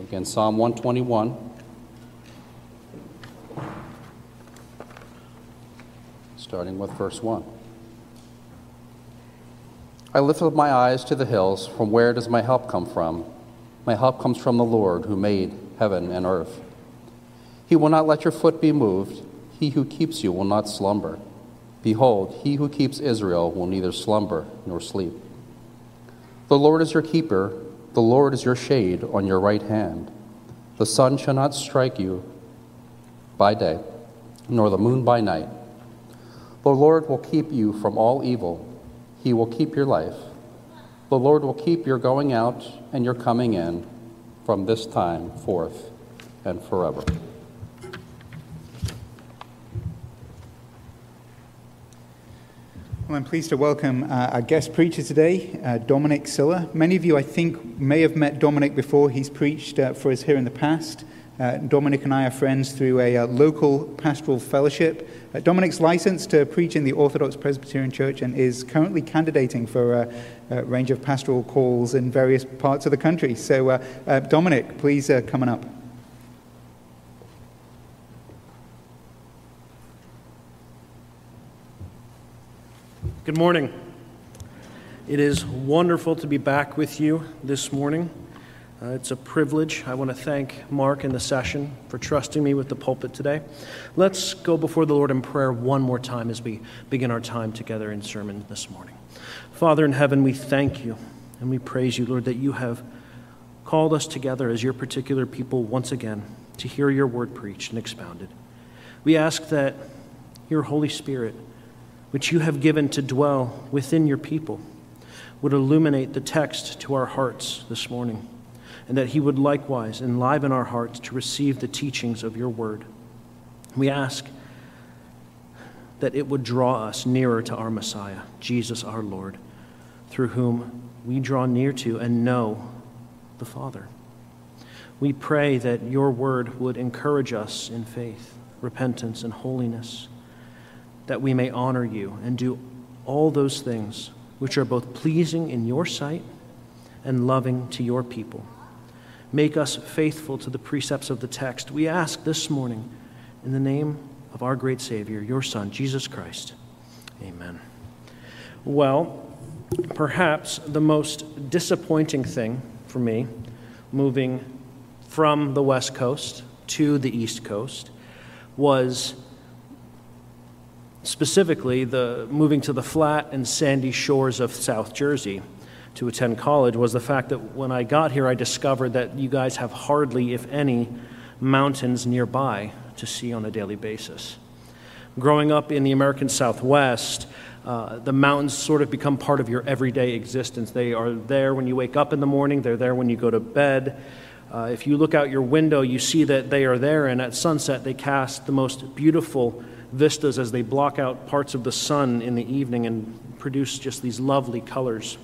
Again, Psalm 121. Starting with verse 1. I lift up my eyes to the hills. From where does my help come from? My help comes from the Lord who made heaven and earth. He will not let your foot be moved. He who keeps you will not slumber. Behold, he who keeps Israel will neither slumber nor sleep. The Lord is your keeper. The Lord is your shade on your right hand. The sun shall not strike you by day, nor the moon by night. The Lord will keep you from all evil. He will keep your life. The Lord will keep your going out and your coming in from this time forth and forever. Well, I'm pleased to welcome our guest preacher today, Dominic Siller. Many of you, I think, may have met Dominic before. He's preached for us here in the past. Dominic and I are friends through a local pastoral fellowship. Dominic's licensed to preach in the Orthodox Presbyterian Church and is currently candidating for a range of pastoral calls in various parts of the country. So, Dominic, please come on up. Good morning. It is wonderful to be back with you this morning. It's a privilege. I want to thank Mark and the session for trusting me with the pulpit today. Let's go before the Lord in prayer one more time as we begin our time together in sermon this morning. Father in heaven, we thank you and we praise you, Lord, that you have called us together as your particular people once again to hear your word preached and expounded. We ask that your Holy Spirit, which you have given to dwell within your people, would illuminate the text to our hearts this morning, and that he would likewise enliven our hearts to receive the teachings of your word. We ask that it would draw us nearer to our Messiah, Jesus our Lord, through whom we draw near to and know the Father. We pray that your word would encourage us in faith, repentance, and holiness, that we may honor you and do all those things which are both pleasing in your sight and loving to your people. Make us faithful to the precepts of the text. We ask this morning in the name of our great Savior, your Son, Jesus Christ. Amen. Well, perhaps the most disappointing thing for me, moving from the West Coast to the East Coast, was specifically the moving to the flat and sandy shores of South Jersey to attend college, was the fact that when I got here, I discovered that you guys have hardly, if any, mountains nearby to see on a daily basis. Growing up in the American Southwest, the mountains sort of become part of your everyday existence. They are there when you wake up in the morning, they're there when you go to bed. If you look out your window, you see that they are there, and at sunset they cast the most beautiful vistas as they block out parts of the sun in the evening and produce just these lovely colors.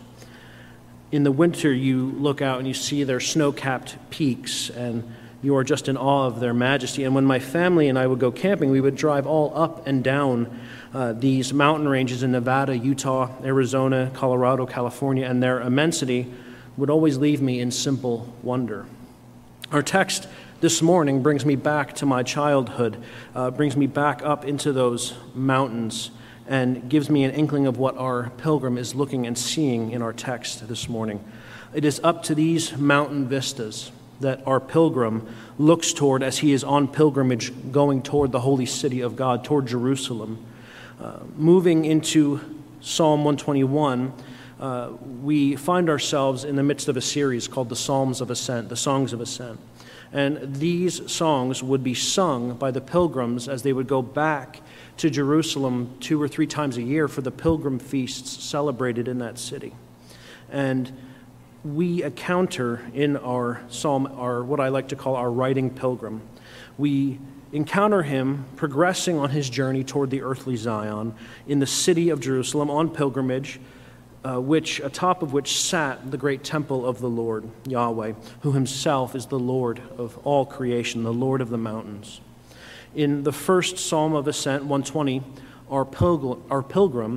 In the winter, you look out and you see their snow-capped peaks, and you are just in awe of their majesty. And when my family and I would go camping, we would drive all up and down these mountain ranges in Nevada, Utah, Arizona, Colorado, California, and their immensity would always leave me in simple wonder. Our text this morning brings me back to my childhood, brings me back up into those mountains, and gives me an inkling of what our pilgrim is looking and seeing in our text this morning. It is up to these mountain vistas that our pilgrim looks toward as he is on pilgrimage going toward the holy city of God, toward Jerusalem. Moving into Psalm 121, we find ourselves in the midst of a series called the Psalms of Ascent, the Songs of Ascent. And these songs would be sung by the pilgrims as they would go back to Jerusalem 2 or 3 times a year for the pilgrim feasts celebrated in that city. And we encounter in our psalm, what I like to call our riding pilgrim, we encounter him progressing on his journey toward the earthly Zion in the city of Jerusalem on pilgrimage, atop of which sat the great temple of the Lord, Yahweh, who himself is the Lord of all creation, the Lord of the mountains. In the first Psalm of Ascent, 120, our pilgrim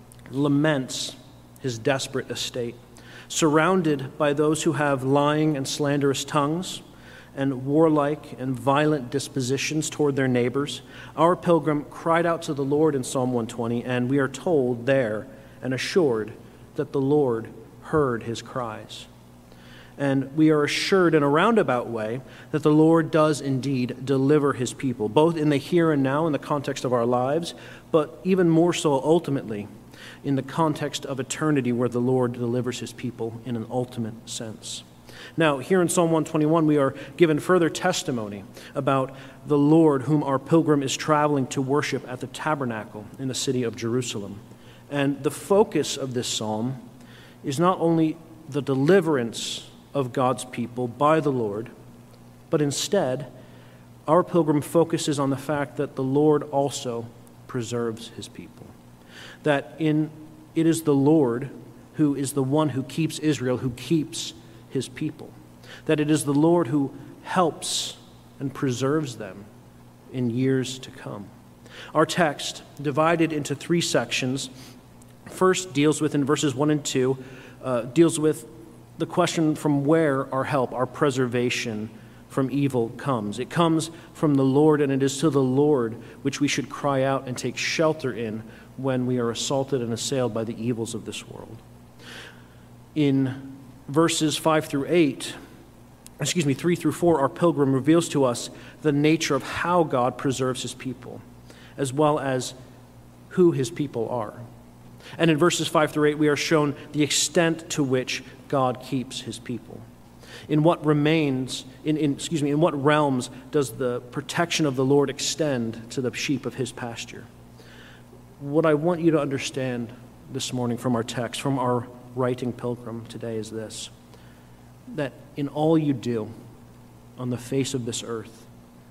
laments his desperate estate, surrounded by those who have lying and slanderous tongues, and warlike and violent dispositions toward their neighbors, our pilgrim cried out to the Lord in Psalm 120, and we are told there and assured that the Lord heard his cries. And we are assured in a roundabout way that the Lord does indeed deliver his people, both in the here and now in the context of our lives, but even more so ultimately in the context of eternity where the Lord delivers his people in an ultimate sense. Now, here in Psalm 121, we are given further testimony about the Lord whom our pilgrim is traveling to worship at the tabernacle in the city of Jerusalem. And the focus of this psalm is not only the deliverance of God's people by the Lord, but instead, our pilgrim focuses on the fact that the Lord also preserves his people. That it is the Lord who is the one who keeps Israel, who keeps his people. That it is the Lord who helps and preserves them in years to come. Our text, divided into 3 sections, first deals with, in verses 1 and 2, deals with the question from where our help, our preservation from evil comes. It comes from the Lord, and it is to the Lord which we should cry out and take shelter in when we are assaulted and assailed by the evils of this world. In verses 3 through 4, our pilgrim reveals to us the nature of how God preserves his people, as well as who his people are. And in verses 5 through 8, we are shown the extent to which God keeps his people. In what realms does the protection of the Lord extend to the sheep of his pasture? What I want you to understand this morning from our text, from our writing pilgrim today, is this: that in all you do on the face of this earth,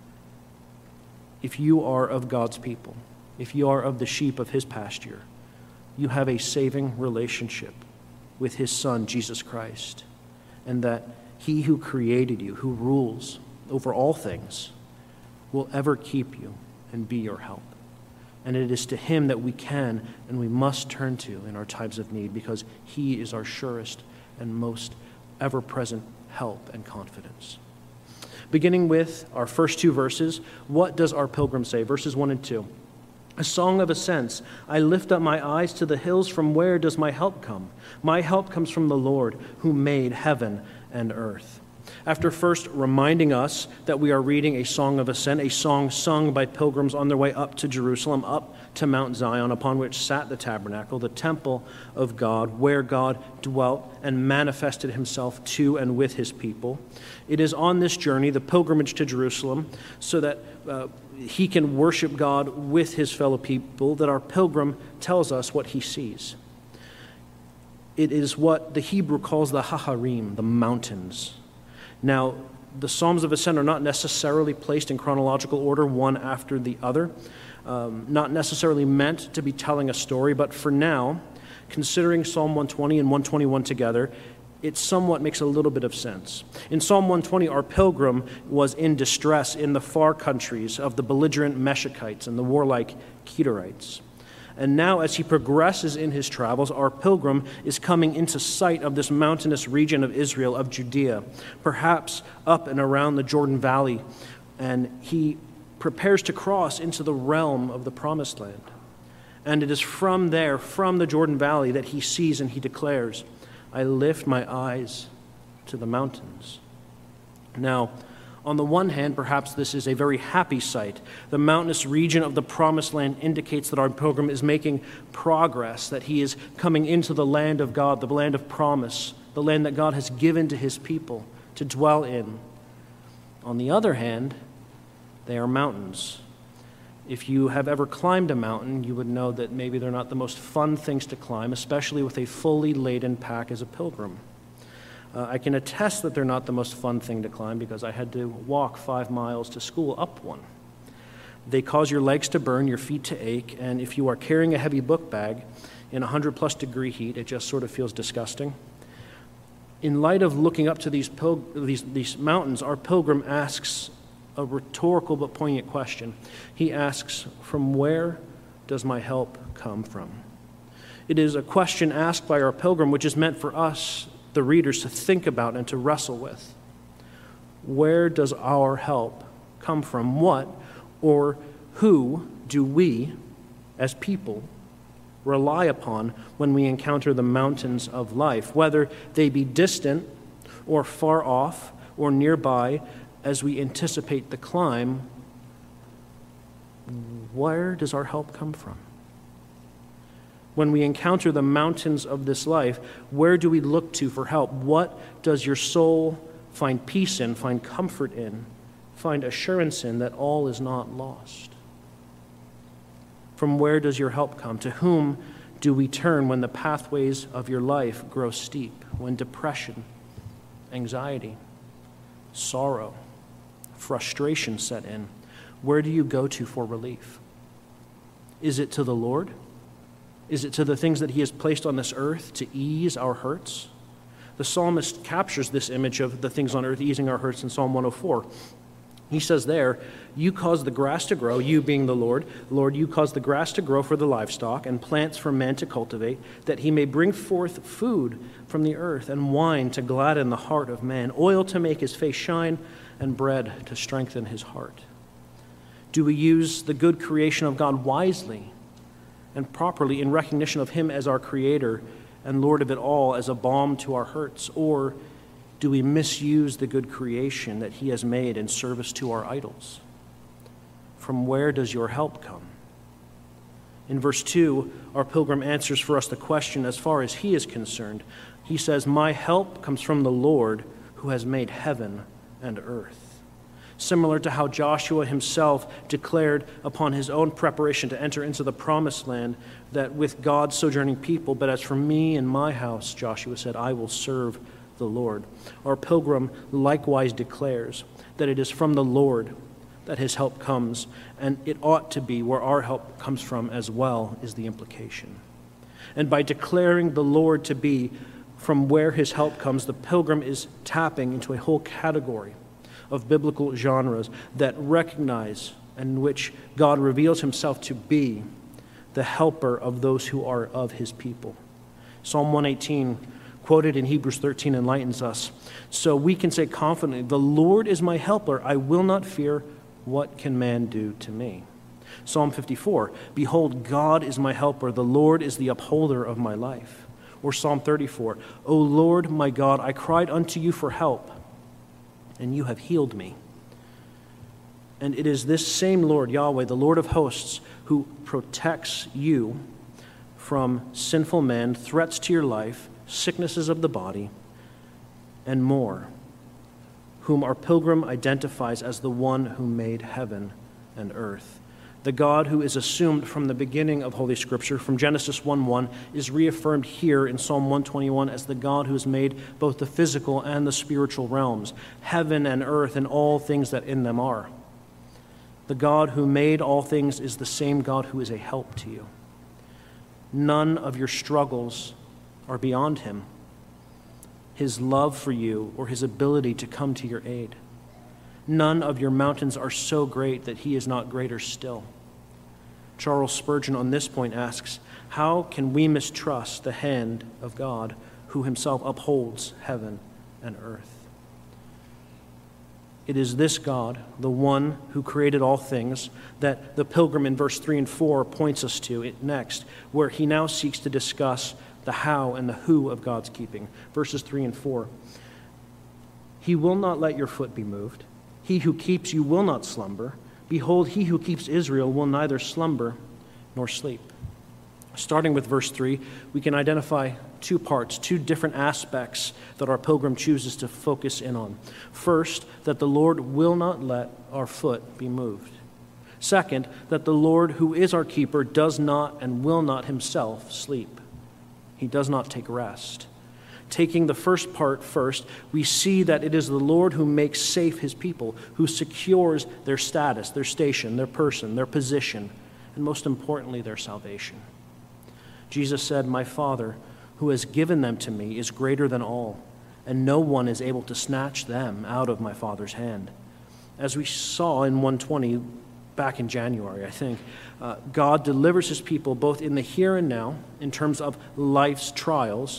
if you are of God's people, if you are of the sheep of his pasture, you have a saving relationship with his Son, Jesus Christ, and that he who created you, who rules over all things, will ever keep you and be your help. And it is to him that we can and we must turn to in our times of need, because he is our surest and most ever-present help and confidence. Beginning with our first 2 verses, what does our pilgrim say? Verses 1 and 2. A song of ascents. I lift up my eyes to the hills. From where does my help come? My help comes from the Lord who made heaven and earth. After first reminding us that we are reading a song of ascent, a song sung by pilgrims on their way up to Jerusalem, up to Mount Zion, upon which sat the tabernacle, the temple of God, where God dwelt and manifested himself to and with his people. It is on this journey, the pilgrimage to Jerusalem, so that he can worship God with his fellow people, that our pilgrim tells us what he sees. It is what the Hebrew calls the Haharim, the mountains. Now, the Psalms of Ascent are not necessarily placed in chronological order, one after the other, not necessarily meant to be telling a story, but for now, considering Psalm 120 and 121 together, it somewhat makes a little bit of sense. In Psalm 120, our pilgrim was in distress in the far countries of the belligerent Meshikites and the warlike Kedarites. And now, as he progresses in his travels, our pilgrim is coming into sight of this mountainous region of Israel, of Judea, perhaps up and around the Jordan Valley, and he prepares to cross into the realm of the Promised Land. And it is from there, from the Jordan Valley, that he sees and he declares, I lift my eyes to the mountains. Now, on the one hand, perhaps this is a very happy sight. The mountainous region of the Promised Land indicates that our pilgrim is making progress, that he is coming into the land of God, the land of promise, the land that God has given to his people to dwell in. On the other hand, they are mountains. If you have ever climbed a mountain, you would know that maybe they're not the most fun things to climb, especially with a fully laden pack as a pilgrim. I can attest that they're not the most fun thing to climb because I had to walk 5 miles to school up one. They cause your legs to burn, your feet to ache, and if you are carrying a heavy book bag in 100-plus degree heat, it just sort of feels disgusting. In light of looking up to these mountains, our pilgrim asks a rhetorical but poignant question. He asks, from where does my help come from? It is a question asked by our pilgrim which is meant for us, the readers, to think about and to wrestle with. Where does our help come from? What or who do we, as people, rely upon when we encounter the mountains of life, whether they be distant or far off or nearby, as we anticipate the climb? Where does our help come from? When we encounter the mountains of this life, where do we look to for help? What does your soul find peace in, find comfort in, find assurance in that all is not lost? From where does your help come? To whom do we turn when the pathways of your life grow steep, when depression, anxiety, sorrow, frustration set in? Where do you go to for relief? Is it to the Lord? Is it to the things that he has placed on this earth to ease our hurts? The psalmist captures this image of the things on earth easing our hurts in Psalm 104. He says there, you cause the grass to grow, you being the Lord. Lord, you cause the grass to grow for the livestock and plants for man to cultivate, that he may bring forth food from the earth and wine to gladden the heart of man, oil to make his face shine and bread to strengthen his heart. Do we use the good creation of God wisely and properly in recognition of him as our creator and Lord of it all, as a balm to our hurts? Or do we misuse the good creation that he has made in service to our idols? From where does your help come? In verse 2, our pilgrim answers for us the question as far as he is concerned. He says, my help comes from the Lord who has made heaven and earth. Similar to how Joshua himself declared upon his own preparation to enter into the promised land, that with God sojourning people, but as for me and my house, Joshua said, I will serve the Lord. Our pilgrim likewise declares that it is from the Lord that his help comes, and it ought to be where our help comes from as well, is the implication. And by declaring the Lord to be from where his help comes, the pilgrim is tapping into a whole category of biblical genres that recognize and in which God reveals himself to be the helper of those who are of his people. Psalm 118, quoted in Hebrews 13, enlightens us. So we can say confidently, the Lord is my helper. I will not fear. What can man do to me? Psalm 54, behold, God is my helper. The Lord is the upholder of my life. Or Psalm 34, O Lord my God, I cried unto you for help, and you have healed me. And it is this same Lord, Yahweh, the Lord of hosts, who protects you from sinful men, threats to your life, sicknesses of the body, and more, whom our pilgrim identifies as the one who made heaven and earth. The God who is assumed from the beginning of Holy Scripture, from Genesis 1:1, is reaffirmed here in Psalm 121 as the God who has made both the physical and the spiritual realms, heaven and earth and all things that in them are. The God who made all things is the same God who is a help to you. None of your struggles are beyond him, his love for you, or his ability to come to your aid. None of your mountains are so great that he is not greater still. Charles Spurgeon on this point asks, how can we mistrust the hand of God who himself upholds heaven and earth? It is this God, the one who created all things, that the pilgrim in verse 3 and 4 points us to next, where he now seeks to discuss the how and the who of God's keeping. Verses 3 and 4. He will not let your foot be moved. He who keeps you will not slumber. Behold, he who keeps Israel will neither slumber nor sleep. Starting with verse 3, we can identify two parts, two different aspects that our pilgrim chooses to focus in on. First, that the Lord will not let our foot be moved. Second, that the Lord, who is our keeper, does not and will not himself sleep. He does not take rest. Taking the first part first, we see that it is the Lord who makes safe his people, who secures their status, their station, their person, their position, and most importantly, their salvation. Jesus said, my Father, who has given them to me, is greater than all, and no one is able to snatch them out of my Father's hand. As we saw in 120, back in January, I think, God delivers his people both in the here and now, in terms of life's trials,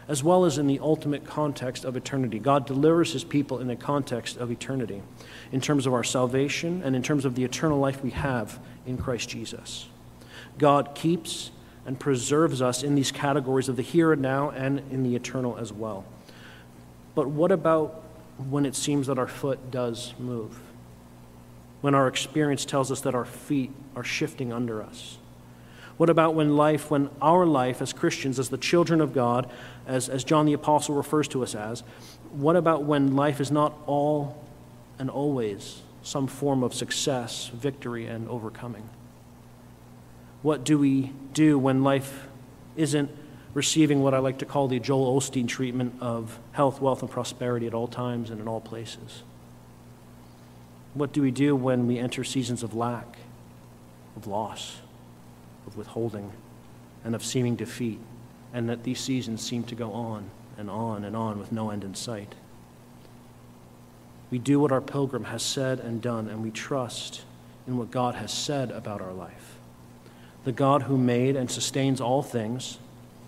as well as in the ultimate context of eternity. God delivers his people in the context of eternity, in terms of our salvation and in terms of the eternal life we have in Christ Jesus. God keeps and preserves us in these categories of the here and now and in the eternal as well. But what about when it seems that our foot does move? When our experience tells us that our feet are shifting under us? What about when our life as Christians, as the children of God, as John the Apostle refers to us as, what about when life is not all and always some form of success, victory, and overcoming? What do we do when life isn't receiving what I like to call the Joel Osteen treatment of health, wealth, and prosperity at all times and in all places? What do we do when we enter seasons of lack, of loss, of withholding, and of seeming defeat, and that these seasons seem to go on and on and on with no end in sight? We do what our pilgrim has said and done, and we trust in what God has said about our life. The God who made and sustains all things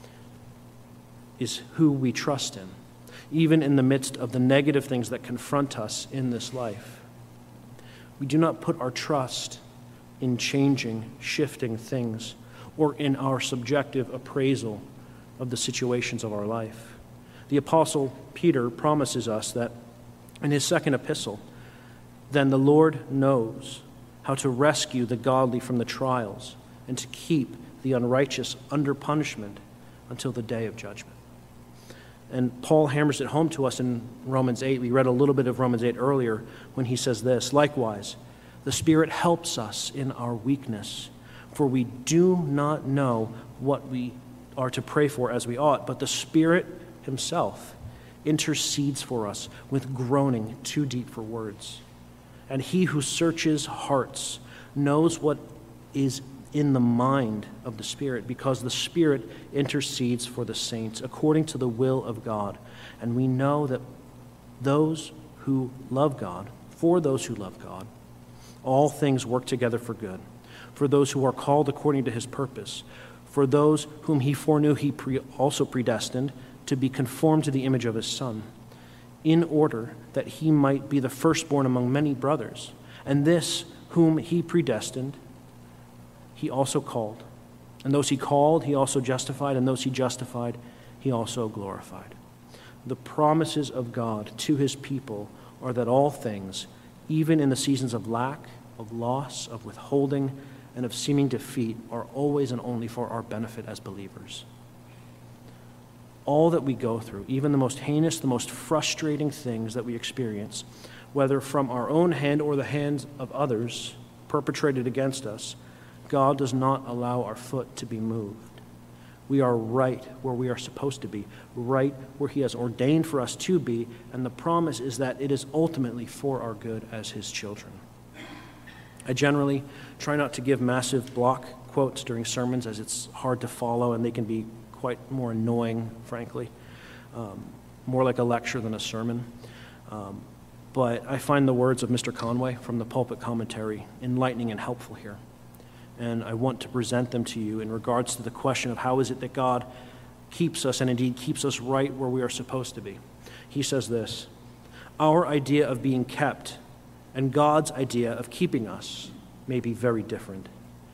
is who we trust in, even in the midst of the negative things that confront us in this life. We do not put our trust in changing, shifting things, or in our subjective appraisal of the situations of our life. The Apostle Peter promises us that in his second epistle, then the Lord knows how to rescue the godly from the trials and to keep the unrighteous under punishment until the day of judgment. And Paul hammers it home to us in Romans 8. We read a little bit of Romans 8 earlier when he says this, likewise, the Spirit helps us in our weakness, for we do not know what we are to pray for as we ought, but the Spirit himself intercedes for us with groaning too deep for words. And he who searches hearts knows what is in the mind of the Spirit, because the Spirit intercedes for the saints according to the will of God. And we know that those who love God, for those who love God, all things work together for good, for those who are called according to his purpose. For those whom he foreknew, he also predestined to be conformed to the image of his Son, in order that he might be the firstborn among many brothers. And this, whom he predestined, he also called. And those he called, he also justified. And those he justified, he also glorified. The promises of God to his people are that all things, even in the seasons of lack, of loss, of withholding, and of seeming defeat, are always and only for our benefit as believers. All that we go through, even the most heinous, the most frustrating things that we experience, whether from our own hand or the hands of others perpetrated against us, God does not allow our foot to be moved. We are right where we are supposed to be, right where he has ordained for us to be, and the promise is that it is ultimately for our good as his children. I generally try not to give massive block quotes during sermons, as it's hard to follow and they can be quite more annoying, frankly, more like a lecture than a sermon. But I find the words of Mr. Conway from the Pulpit Commentary enlightening and helpful here. And I want to present them to you in regards to the question of how is it that God keeps us and indeed keeps us right where we are supposed to be. He says this, our idea of being kept and God's idea of keeping us may be very different.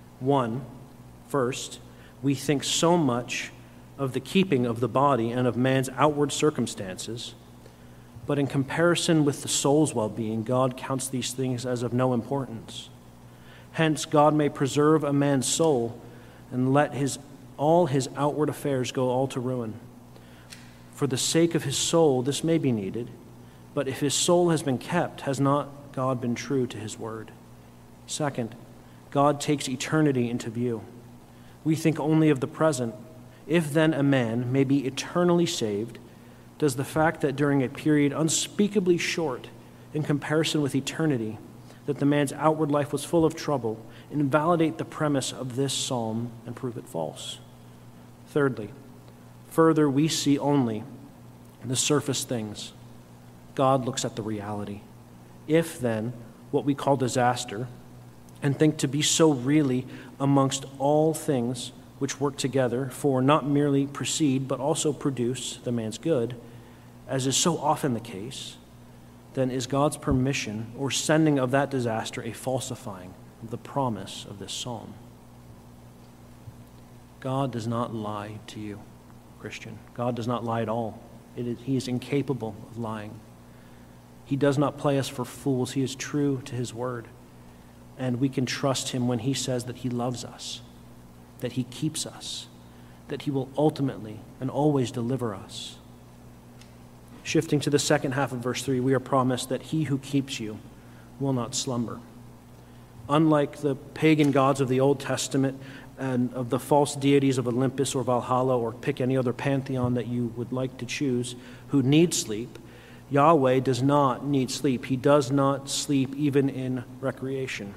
First, we think so much of the keeping of the body and of man's outward circumstances, but in comparison with the soul's well-being, God counts these things as of no importance. Hence, God may preserve a man's soul and let all his outward affairs go all to ruin. For the sake of his soul, this may be needed, but if his soul has been kept, has not God been true to his word? Second, God takes eternity into view. We think only of the present. If then a man may be eternally saved, does the fact that during a period unspeakably short in comparison with eternity, that the man's outward life was full of trouble, invalidate the premise of this psalm and prove it false? Thirdly, further, we see only the surface things. God looks at the reality. If then what we call disaster, and think to be so really amongst all things which work together for not merely precede but also produce the man's good, as is so often the case, then is God's permission or sending of that disaster a falsifying of the promise of this psalm? God does not lie to you, Christian. God does not lie at all. He is incapable of lying. He does not play us for fools. He is true to his word. And we can trust him when he says that he loves us, that he keeps us, that he will ultimately and always deliver us. Shifting to the second half of verse 3, we are promised that he who keeps you will not slumber. Unlike the pagan gods of the Old Testament and of the false deities of Olympus or Valhalla, or pick any other pantheon that you would like to choose, who need sleep, Yahweh does not need sleep. He does not sleep even in recreation.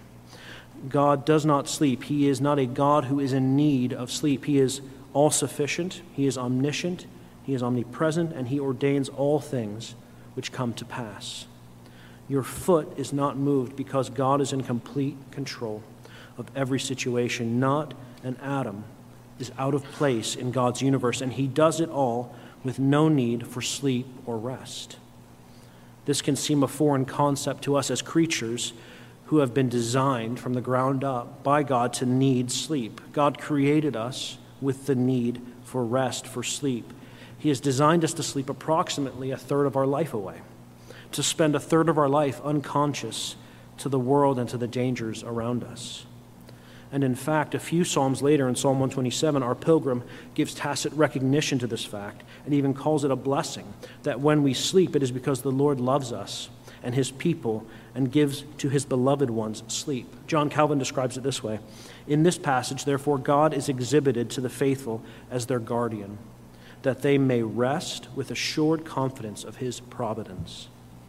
God does not sleep. He is not a God who is in need of sleep. He is all-sufficient. He is omniscient. He is omnipresent, and he ordains all things which come to pass. Your foot is not moved because God is in complete control of every situation. Not an atom is out of place in God's universe, and he does it all with no need for sleep or rest. This can seem a foreign concept to us as creatures who have been designed from the ground up by God to need sleep. God created us with the need for rest, for sleep. He has designed us to sleep approximately a third of our life away, to spend a third of our life unconscious to the world and to the dangers around us. And in fact, a few psalms later in Psalm 127, our pilgrim gives tacit recognition to this fact and even calls it a blessing, that when we sleep, it is because the Lord loves us and his people and gives to his beloved ones sleep. John Calvin describes it this way: in this passage, therefore, God is exhibited to the faithful as their guardian, that they may rest with assured confidence of his providence.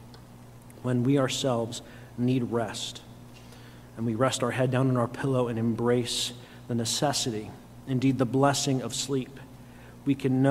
When we ourselves need rest, and we rest our head down on our pillow and embrace the necessity, indeed the blessing of sleep, we can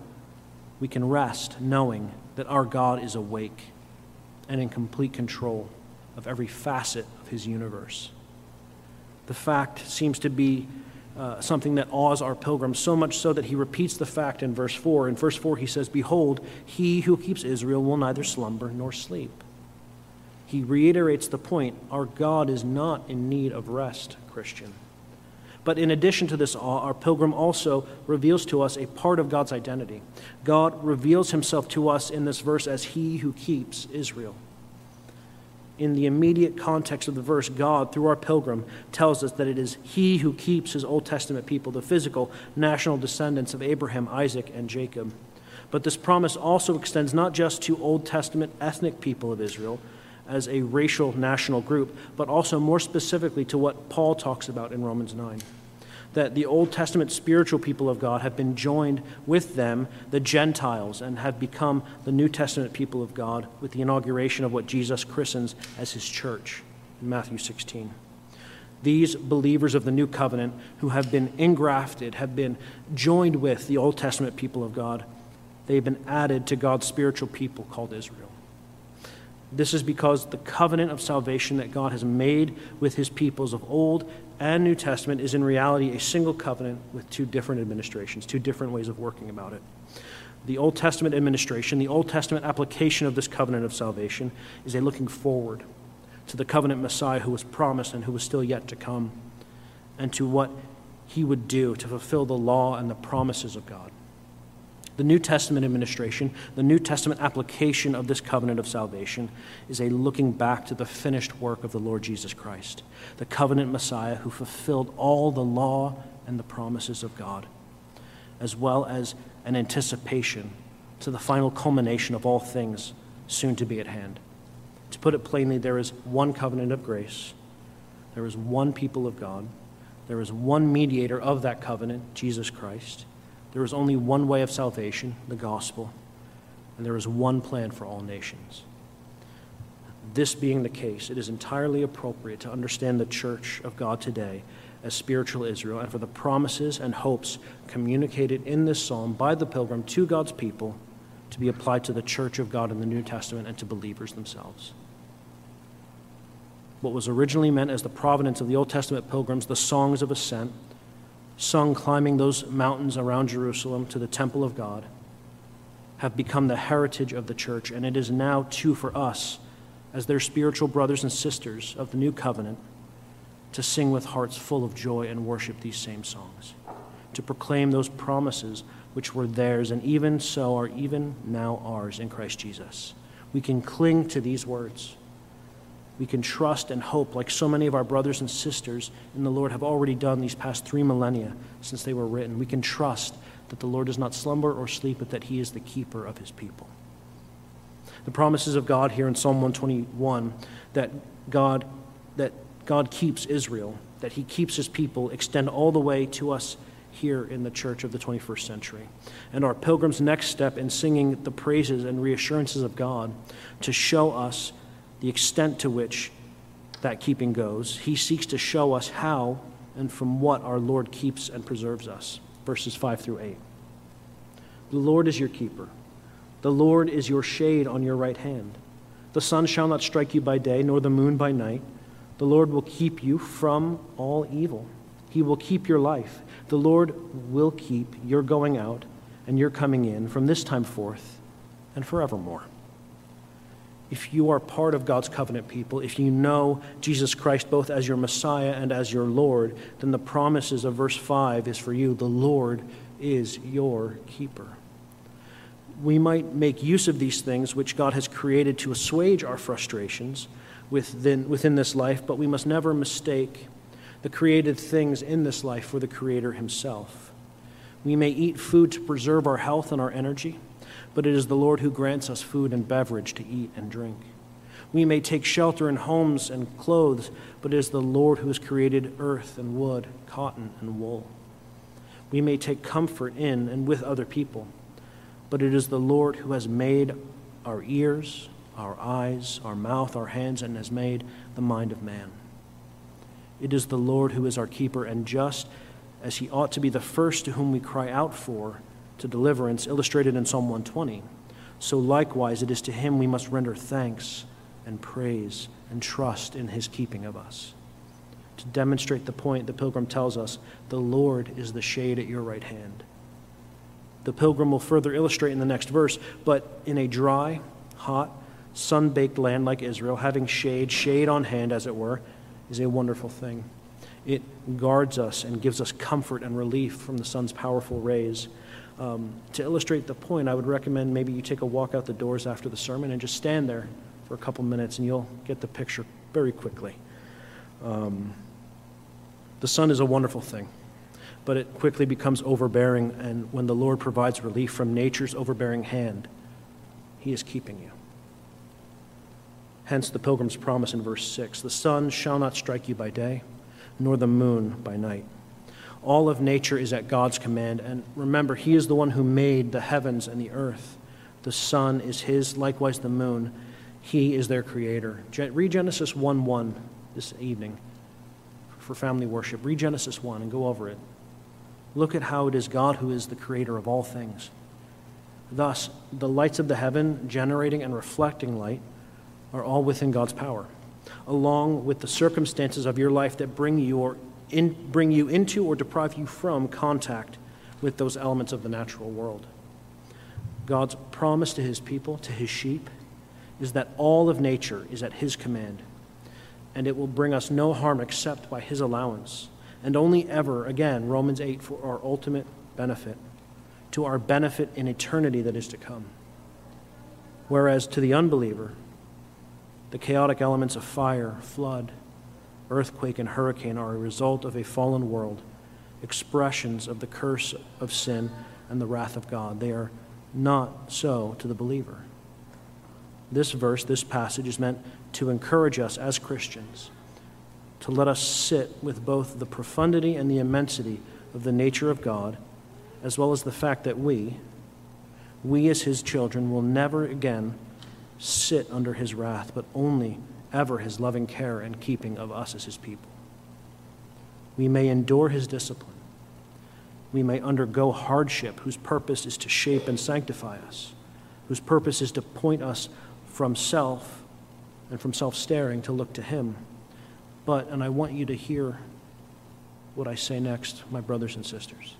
rest knowing that our God is awake and in complete control of every facet of his universe. The fact seems to be something that awes our pilgrim, so much so that he repeats the fact in verse 4. In verse 4 he says, "Behold, he who keeps Israel will neither slumber nor sleep." He reiterates the point: our God is not in need of rest, Christian. But in addition to this awe, our pilgrim also reveals to us a part of God's identity. God reveals himself to us in this verse as he who keeps Israel. In the immediate context of the verse, God, through our pilgrim, tells us that it is he who keeps his Old Testament people, the physical, national descendants of Abraham, Isaac, and Jacob. But this promise also extends not just to Old Testament ethnic people of Israel as a racial national group, but also more specifically to what Paul talks about in Romans 9. That the Old Testament spiritual people of God have been joined with them, the Gentiles, and have become the New Testament people of God with the inauguration of what Jesus christens as his church in Matthew 16. These believers of the new covenant who have been engrafted, have been joined with the Old Testament people of God, they've been added to God's spiritual people called Israel. This is because the covenant of salvation that God has made with his peoples of Old and New Testament is in reality a single covenant with two different administrations, two different ways of working about it. The Old Testament administration, the Old Testament application of this covenant of salvation is a looking forward to the covenant Messiah who was promised and who was still yet to come, and to what he would do to fulfill the law and the promises of God. The New Testament administration, the New Testament application of this covenant of salvation is a looking back to the finished work of the Lord Jesus Christ, the covenant Messiah who fulfilled all the law and the promises of God, as well as an anticipation to the final culmination of all things soon to be at hand. To put it plainly, there is one covenant of grace, there is one people of God, there is one mediator of that covenant, Jesus Christ. There is only one way of salvation, the gospel, and there is one plan for all nations. This being the case, it is entirely appropriate to understand the church of God today as spiritual Israel, and for the promises and hopes communicated in this psalm by the pilgrim to God's people to be applied to the church of God in the New Testament and to believers themselves. What was originally meant as the provenance of the Old Testament pilgrims, the songs of ascent, sung climbing those mountains around Jerusalem to the temple of God, have become the heritage of the church, and it is now too for us, as their spiritual brothers and sisters of the new covenant, to sing with hearts full of joy and worship these same songs, to proclaim those promises which were theirs and even so are even now ours in Christ Jesus. We can cling to these words. We can trust and hope like so many of our brothers and sisters in the Lord have already done these past 3 millennia since they were written. We can trust that the Lord does not slumber or sleep, but that he is the keeper of his people. The promises of God here in Psalm 121, that God keeps Israel, that he keeps his people, extend all the way to us here in the church of the 21st century. And our pilgrim's next step in singing the praises and reassurances of God to show us the extent to which that keeping goes, he seeks to show us how and from what our Lord keeps and preserves us. Verses 5 through 8. The Lord is your keeper. The Lord is your shade on your right hand. The sun shall not strike you by day, nor the moon by night. The Lord will keep you from all evil. He will keep your life. The Lord will keep your going out and your coming in from this time forth and forevermore. If you are part of God's covenant people, if you know Jesus Christ both as your Messiah and as your Lord, then the promises of verse 5 is for you. The Lord is your keeper. We might make use of these things which God has created to assuage our frustrations within this life, but we must never mistake the created things in this life for the Creator himself. We may eat food to preserve our health and our energy, but it is the Lord who grants us food and beverage to eat and drink. We may take shelter in homes and clothes, but it is the Lord who has created earth and wood, cotton and wool. We may take comfort in and with other people, but it is the Lord who has made our ears, our eyes, our mouth, our hands, and has made the mind of man. It is the Lord who is our keeper, and just as he ought to be the first to whom we cry out to deliverance, illustrated in Psalm 120, so likewise it is to him we must render thanks and praise and trust in his keeping of us. To demonstrate the point, the pilgrim tells us, the Lord is the shade at your right hand. The pilgrim will further illustrate in the next verse, but in a dry, hot, sun-baked land like Israel, having shade on hand as it were, is a wonderful thing. It guards us and gives us comfort and relief from the sun's powerful rays. To illustrate the point, I would recommend maybe you take a walk out the doors after the sermon and just stand there for a couple minutes and you'll get the picture very quickly. The sun is a wonderful thing, but it quickly becomes overbearing, and when the Lord provides relief from nature's overbearing hand, he is keeping you. Hence the pilgrim's promise in verse 6, the sun shall not strike you by day, nor the moon by night. All of nature is at God's command, and remember, he is the one who made the heavens and the earth. The sun is his, likewise the moon. He is their creator. Read Genesis 1:1 this evening for family worship. Read Genesis 1 and go over it. Look at how it is God who is the creator of all things. Thus, the lights of the heaven, generating and reflecting light, are all within God's power, along with the circumstances of your life that bring you into or deprive you from contact with those elements of the natural world. God's promise to his people, to his sheep, is that all of nature is at his command, and it will bring us no harm except by his allowance, and only ever, again, Romans 8, for our ultimate benefit, to our benefit in eternity that is to come. Whereas to the unbeliever, the chaotic elements of fire, flood, earthquake, and hurricane are a result of a fallen world, expressions of the curse of sin and the wrath of God. They are not so to the believer. This verse, this passage, is meant to encourage us as Christians to let us sit with both the profundity and the immensity of the nature of God, as well as the fact that we as his children will never again sit under his wrath, but only ever his loving care and keeping of us as his people. We may endure his discipline. We may undergo hardship whose purpose is to shape and sanctify us, whose purpose is to point us from self and from self-staring to look to him. But, and I want you to hear what I say next, my brothers and sisters.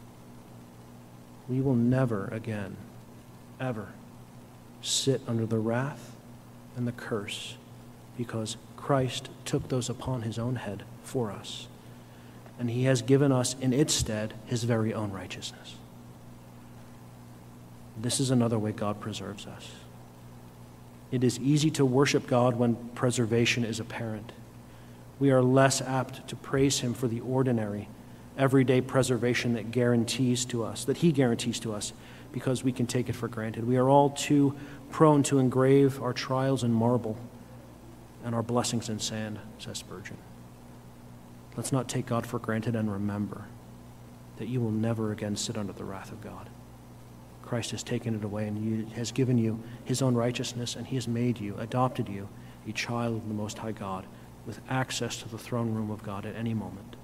We will never again, ever, sit under the wrath and the curse because Christ took those upon his own head for us. And he has given us in its stead his very own righteousness. This is another way God preserves us. It is easy to worship God when preservation is apparent. We are less apt to praise him for the ordinary, everyday preservation that he guarantees to us, because we can take it for granted. We are all too prone to engrave our trials in marble and our blessings in sand, says Spurgeon. Let's not take God for granted and remember that you will never again sit under the wrath of God. Christ has taken it away, and he has given you his own righteousness, and he has made you, adopted you, a child of the Most High God, with access to the throne room of God at any moment.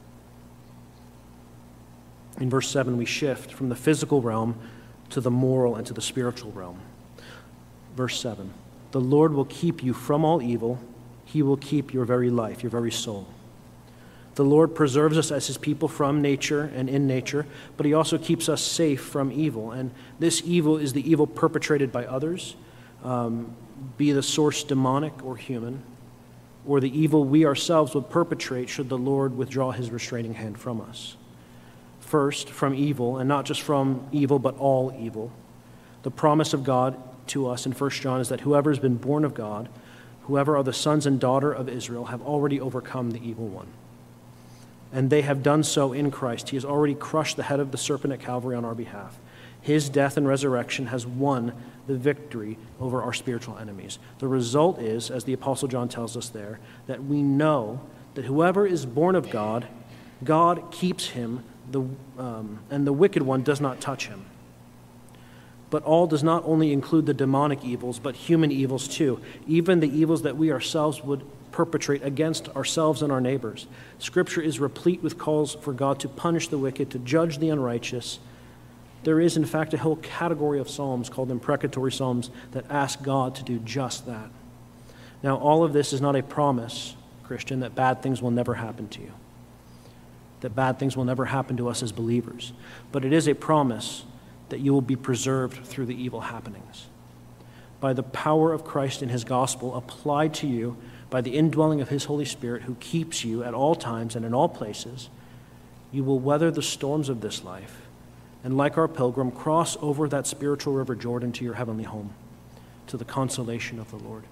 In verse 7, we shift from the physical realm to the moral and to the spiritual realm. Verse 7, the Lord will keep you from all evil. He will keep your very life, your very soul. The Lord preserves us as his people from nature and in nature, but he also keeps us safe from evil. And this evil is the evil perpetrated by others, be the source demonic or human, or the evil we ourselves would perpetrate should the Lord withdraw his restraining hand from us. First, from evil, and not just from evil, but all evil. The promise of God to us in 1 John is that whoever has been born of God, whoever are the sons and daughter of Israel, have already overcome the evil one. And they have done so in Christ. He has already crushed the head of the serpent at Calvary on our behalf. His death and resurrection has won the victory over our spiritual enemies. The result is, as the Apostle John tells us there, that we know that whoever is born of God, God keeps him, and the wicked one does not touch him. But all does not only include the demonic evils, but human evils too, even the evils that we ourselves would perpetrate against ourselves and our neighbors. Scripture is replete with calls for God to punish the wicked, to judge the unrighteous. There is, in fact, a whole category of psalms called imprecatory psalms that ask God to do just that. Now, all of this is not a promise, Christian, that bad things will never happen to you, that bad things will never happen to us as believers, but it is a promise that you will be preserved through the evil happenings. By the power of Christ and his gospel applied to you by the indwelling of his Holy Spirit, who keeps you at all times and in all places, you will weather the storms of this life, and like our pilgrim, cross over that spiritual river Jordan to your heavenly home, to the consolation of the Lord.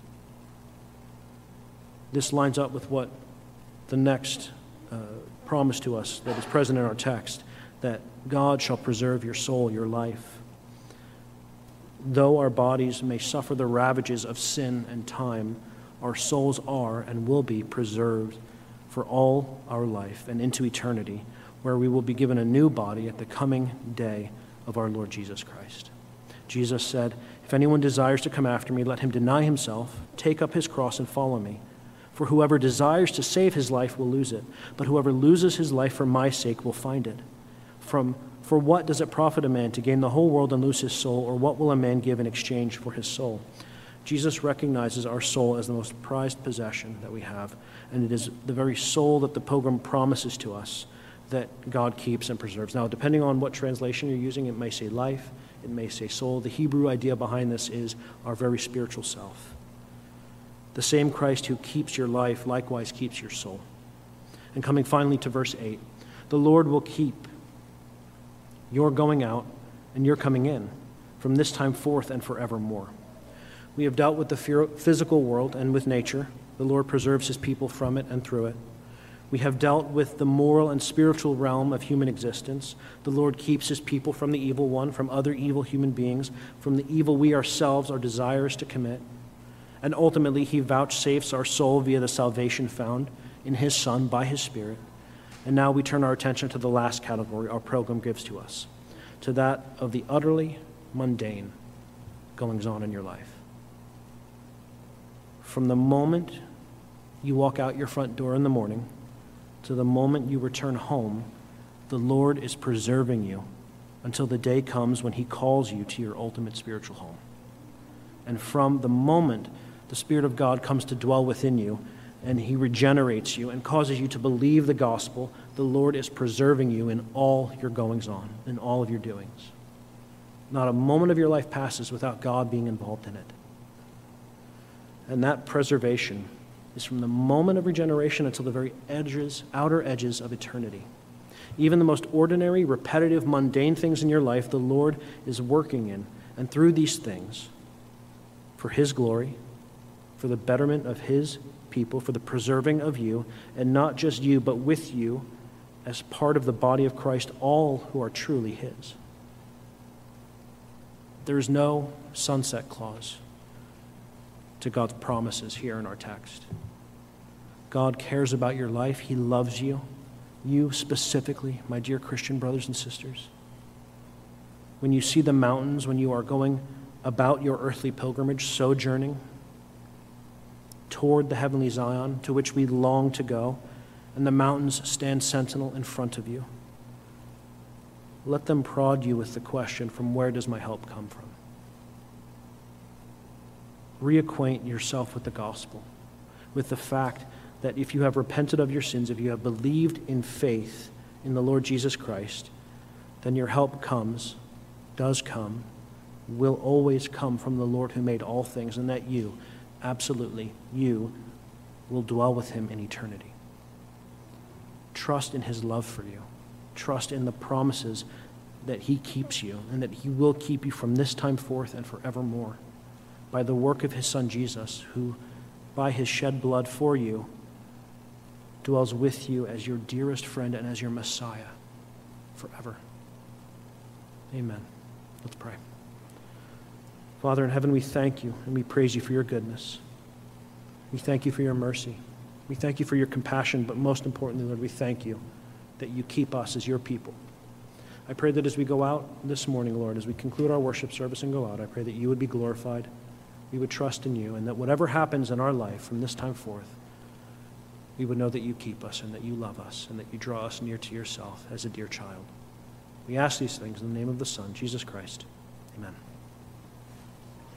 This lines up with what the next promise to us that is present in our text, that God shall preserve your soul, your life. Though our bodies may suffer the ravages of sin and time, our souls are and will be preserved for all our life and into eternity, where we will be given a new body at the coming day of our Lord Jesus Christ. Jesus said, "If anyone desires to come after me, let him deny himself, take up his cross, and follow me. For whoever desires to save his life will lose it, but whoever loses his life for my sake will find it. For what does it profit a man to gain the whole world and lose his soul, or what will a man give in exchange for his soul?" Jesus recognizes our soul as the most prized possession that we have, and it is the very soul that the pilgrim promises to us that God keeps and preserves. Now, depending on what translation you're using, it may say life, it may say soul. The Hebrew idea behind this is our very spiritual self. The same Christ who keeps your life likewise keeps your soul. And coming finally to verse 8, the Lord will keep your going out and your coming in from this time forth and forevermore. We have dealt with the physical world and with nature. The Lord preserves his people from it and through it. We have dealt with the moral and spiritual realm of human existence. The Lord keeps his people from the evil one, from other evil human beings, from the evil we ourselves are desirous to commit. And ultimately, he vouchsafes our soul via the salvation found in his Son by his Spirit. And now we turn our attention to the last category our pilgrim gives to us, to that of the utterly mundane goings-on in your life. From the moment you walk out your front door in the morning to the moment you return home, the Lord is preserving you until the day comes when he calls you to your ultimate spiritual home. And from the moment the Spirit of God comes to dwell within you, and he regenerates you and causes you to believe the gospel, the Lord is preserving you in all your goings on, in all of your doings. Not a moment of your life passes without God being involved in it. And that preservation is from the moment of regeneration until the very outer edges of eternity. Even the most ordinary, repetitive, mundane things in your life, the Lord is working in and through these things for his glory, for the betterment of his people, for the preserving of you, and not just you, but with you as part of the body of Christ, all who are truly his. There is no sunset clause to God's promises here in our text. God cares about your life. He loves you. You specifically, my dear Christian brothers and sisters. When you see the mountains, when you are going about your earthly pilgrimage, sojourning toward the heavenly Zion to which we long to go, and the mountains stand sentinel in front of you, let them prod you with the question, from where does my help come from? Reacquaint yourself with the gospel, with the fact that if you have repented of your sins, if you have believed in faith in the Lord Jesus Christ, then your help does come, will always come from the Lord who made all things, and that you, absolutely, you will dwell with him in eternity. Trust in his love for you. Trust in the promises that he keeps you, and that he will keep you from this time forth and forevermore by the work of his Son Jesus, who by his shed blood for you dwells with you as your dearest friend and as your Messiah forever. Amen. Let's pray. Father in heaven, we thank you and we praise you for your goodness. We thank you for your mercy. We thank you for your compassion, but most importantly, Lord, we thank you that you keep us as your people. I pray that as we go out this morning, Lord, as we conclude our worship service and go out, I pray that you would be glorified, we would trust in you, and that whatever happens in our life from this time forth, we would know that you keep us and that you love us and that you draw us near to yourself as a dear child. We ask these things in the name of the Son, Jesus Christ. Amen.